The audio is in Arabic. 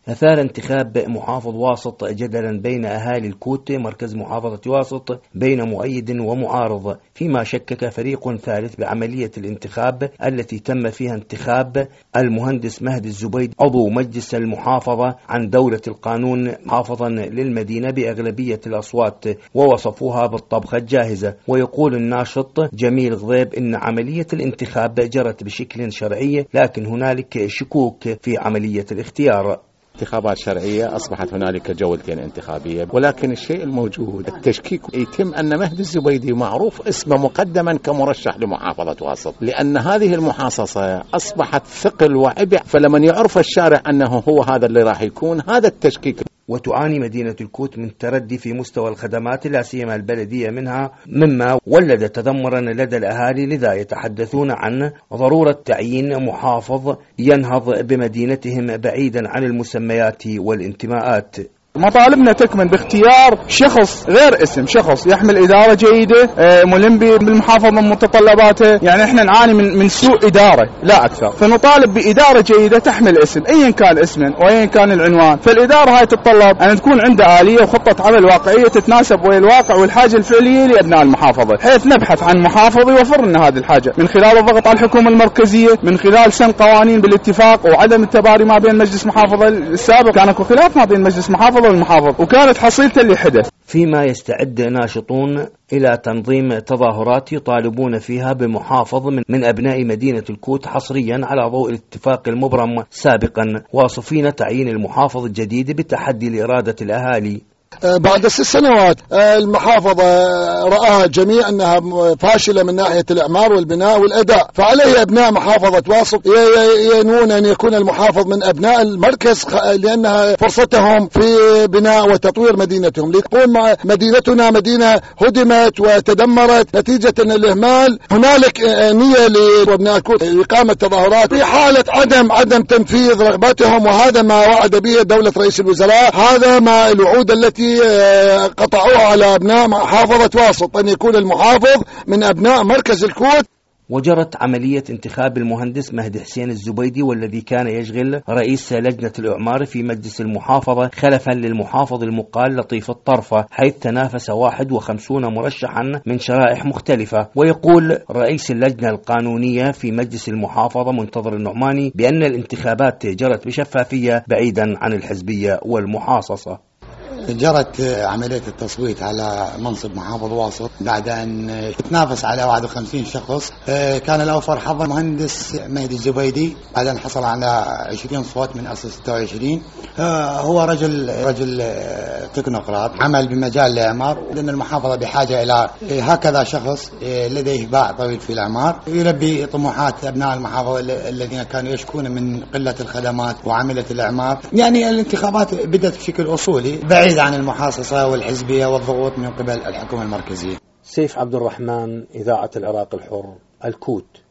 أثار انتخاب محافظ واسط جدلا بين أهالي الكوت مركز محافظة واسط بين مؤيد ومعارض، فيما شكك فريق ثالث بعملية الانتخاب التي تم فيها انتخاب المهندس مهدي الزبيدي عضو مجلس المحافظة عن دولة القانون محافظا للمدينة بأغلبية الأصوات، ووصفوها بالطبخة الجاهزة. ويقول الناشط جميل غضيب إن عملية الانتخاب جرت بشكل شرعي، لكن هنالك شكوك في عملية الاختيار. انتخابات شرعية، أصبحت هنالك جولتين انتخابية، ولكن الشيء الموجود التشكيك يتم أن مهدي الزبيدي معروف اسمه مقدما كمرشح لمحافظة واسط، لأن هذه المحاصصة أصبحت ثقل وعبء، فلمن يعرف الشارع أنه هو هذا اللي راح يكون، هذا التشكيك. وتعاني مدينة الكوت من تردي في مستوى الخدمات لا سيما البلدية منها، مما ولد تذمرا لدى الأهالي، لذا يتحدثون عن ضرورة تعيين محافظ ينهض بمدينتهم بعيدا عن المسميات والانتماءات. مطالبنا تكمن باختيار شخص غير اسم، شخص يحمل إدارة جيدة ملم بالمحافظة من متطلباته. يعني احنا نعاني من سوء إدارة لا أكثر، فنطالب بإدارة جيدة تحمل اسم أيا كان اسما وأيا كان العنوان. فالإدارة هاي تتطلب أن تكون عندها آلية وخطة عمل واقعية تتناسب ويا الواقع والحاجة الفعلية لأبناء المحافظة، حيث نبحث عن محافظ يوفر لنا هذه الحاجة من خلال الضغط على الحكومة المركزية، من خلال سن قوانين بالاتفاق وعدم التباري ما بين مجلس محافظة السابق. كان اكو خلاف ما بين مجلس محافظة والمحافظ وكانت حصيلته اللي حدث. فيما يستعد ناشطون إلى تنظيم تظاهرات يطالبون فيها بمحافظ من أبناء مدينة الكوت حصريا على ضوء الاتفاق المبرم سابقا، واصفين تعيين المحافظ الجديد بتحدي لإرادة الأهالي. بعد 6 سنوات المحافظة رأى الجميع أنها فاشلة من ناحية الإعمار والبناء والأداء، فعليه أبناء محافظة واسط ينون أن يكون المحافظ من أبناء المركز، لأنها فرصتهم في بناء وتطوير مدينتهم، لتكون مدينتنا مدينة هدمت وتدمرت نتيجة الإهمال. هنالك نية لأبناء الكوت إقامة تظاهرات في حالة عدم تنفيذ رغبتهم، وهذا ما وعد به دولة رئيس الوزراء، هذا ما الوعود التي قطعوها على أبناء محافظة واسط أن يكون المحافظ من أبناء مركز الكوت. وجرت عملية انتخاب المهندس مهدي حسين الزبيدي، والذي كان يشغل رئيس لجنة الإعمار في مجلس المحافظة خلفا للمحافظ المقال لطيف الطرفة، حيث تنافس 51 مرشحا من شرائح مختلفة. ويقول رئيس اللجنة القانونية في مجلس المحافظة منتظر النعماني بأن الانتخابات جرت بشفافية بعيدا عن الحزبية والمحاصصة. جرت عملية التصويت على منصب محافظ واسط بعد أن تنافس على 51 شخص. كان الأوفر حظ المهندس مهدي الزبيدي بعد أن حصل على 20 صوت من أصل 26. هو رجل تكنوقراط عمل بمجال الإعمار، لأن المحافظة بحاجة إلى هكذا شخص لديه باع طويل في الإعمار يلبي طموحات أبناء المحافظة الذين كانوا يشكون من قلة الخدمات وعملة الإعمار. يعني الانتخابات بدأت بشكل أصولي بعيد عن المحاصصة والحزبية والضغوط من قبل الحكومة المركزية. سيف عبد الرحمن، إذاعة العراق الحر، الكوت.